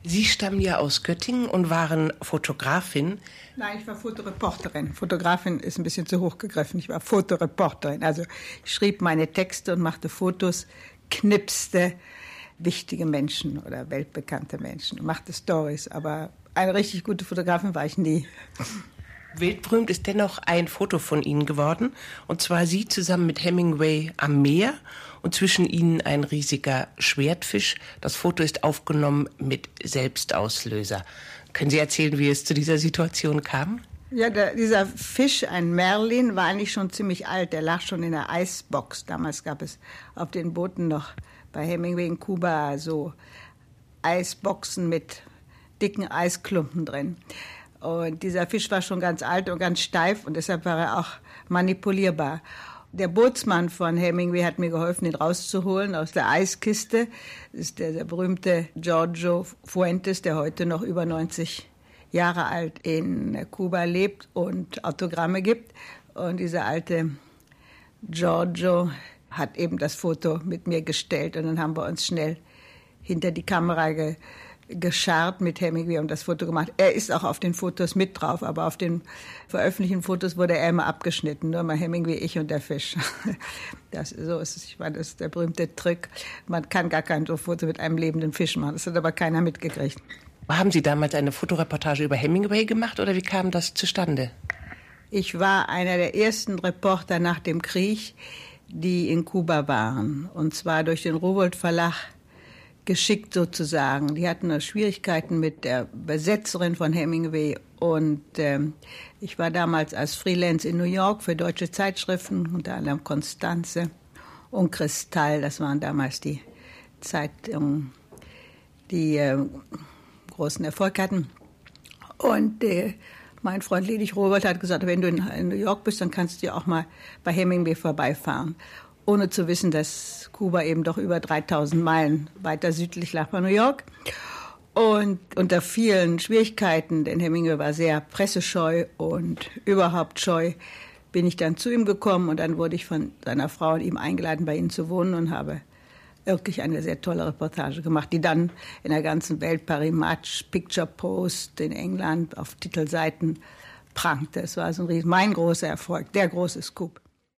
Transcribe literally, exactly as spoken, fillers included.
Sie stammen ja aus Göttingen und waren Fotografin. Nein, ich war Fotoreporterin. Fotografin ist ein bisschen zu hoch gegriffen. Ich war Fotoreporterin. Also ich schrieb meine Texte und machte Fotos, knipste wichtige Menschen oder weltbekannte Menschen, machte Stories. Aber eine richtig gute Fotografin war ich nie. Weltberühmt ist dennoch ein Foto von Ihnen geworden. Und zwar Sie zusammen mit Hemingway am Meer und zwischen Ihnen ein riesiger Schwertfisch. Das Foto ist aufgenommen mit Selbstauslöser. Können Sie erzählen, wie es zu dieser Situation kam? Ja, der, dieser Fisch, ein Merlin, war eigentlich schon ziemlich alt. Der lag schon in der Eisbox. Damals gab es auf den Booten noch bei Hemingway in Kuba so Eisboxen mit dicken Eisklumpen drin. Und dieser Fisch war schon ganz alt und ganz steif und deshalb war er auch manipulierbar. Der Bootsmann von Hemingway hat mir geholfen, ihn rauszuholen aus der Eiskiste. Das ist der, der berühmte Giorgio Fuentes, der heute noch über neunzig Jahre alt in Kuba lebt und Autogramme gibt. Und dieser alte Giorgio hat eben das Foto mit mir gestellt. Und dann haben wir uns schnell hinter die Kamera ge gescharrt mit Hemingway und das Foto gemacht. Er ist auch auf den Fotos mit drauf, aber auf den veröffentlichten Fotos wurde er immer abgeschnitten. Nur mal Hemingway, ich und der Fisch. Das, so ist es. Ich meine, das ist der berühmte Trick. Man kann gar kein so Foto mit einem lebenden Fisch machen. Das hat aber keiner mitgekriegt. Haben Sie damals eine Fotoreportage über Hemingway gemacht oder wie kam das zustande? Ich war einer der ersten Reporter nach dem Krieg, die in Kuba waren. Und zwar durch den Rowohlt Verlag geschickt sozusagen. Die hatten Schwierigkeiten mit der Besetzerin von Hemingway und ähm, ich war damals als Freelance in New York für deutsche Zeitschriften, unter anderem Konstanze und Kristall, das waren damals die Zeitungen, die äh, großen Erfolg hatten. Und äh, mein Freund Ledig Rowohlt hat gesagt, wenn du in, in New York bist, dann kannst du ja auch mal bei Hemingway vorbeifahren. Ohne zu wissen, dass Kuba eben doch über dreitausend Meilen weiter südlich lag von New York. Und unter vielen Schwierigkeiten, denn Hemingway war sehr pressescheu und überhaupt scheu, bin ich dann zu ihm gekommen und dann wurde ich von seiner Frau und ihm eingeladen, bei ihnen zu wohnen und habe wirklich eine sehr tolle Reportage gemacht, die dann in der ganzen Welt, Paris Match, Picture Post in England auf Titelseiten prangte. Es war so ein riesen, mein großer Erfolg, der große Scoop.